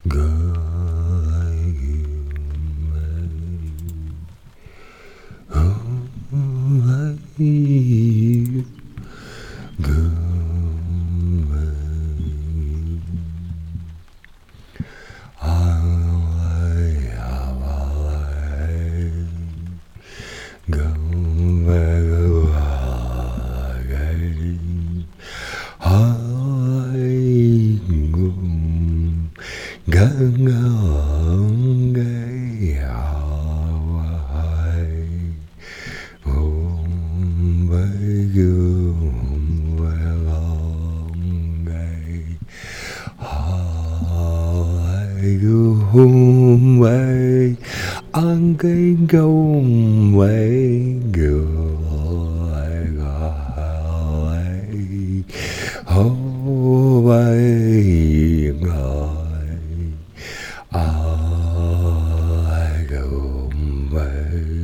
hôn mê ăn cái câu mê gọi gọi hô bay gọi ai gồm mê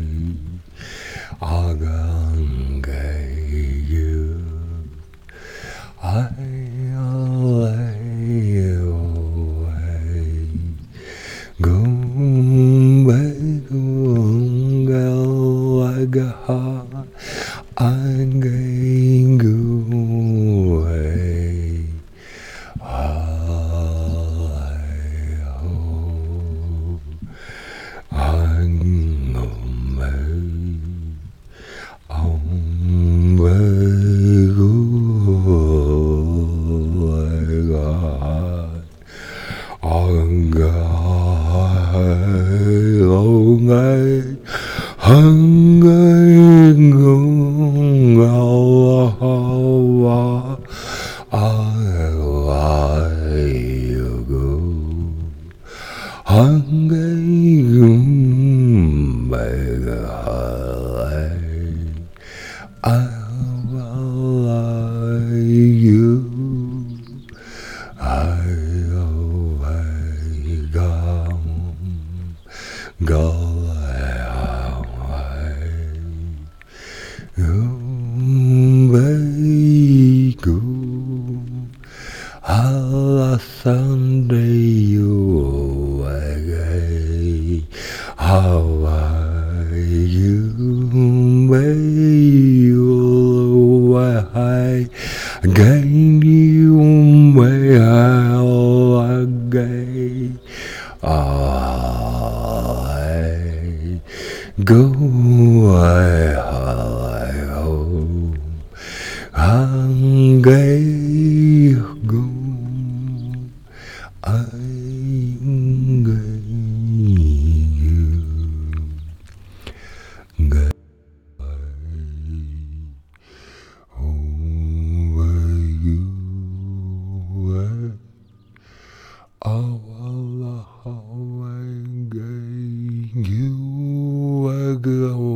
gần gầy dưa ai gum gao aga anh gu anh ngầm ông gu ông ơi hân ơi ngung ngao ai hân ơi gum mê you go away go Sunday you away how are you may you away again you may again go away home hàng ghế gum anh người người you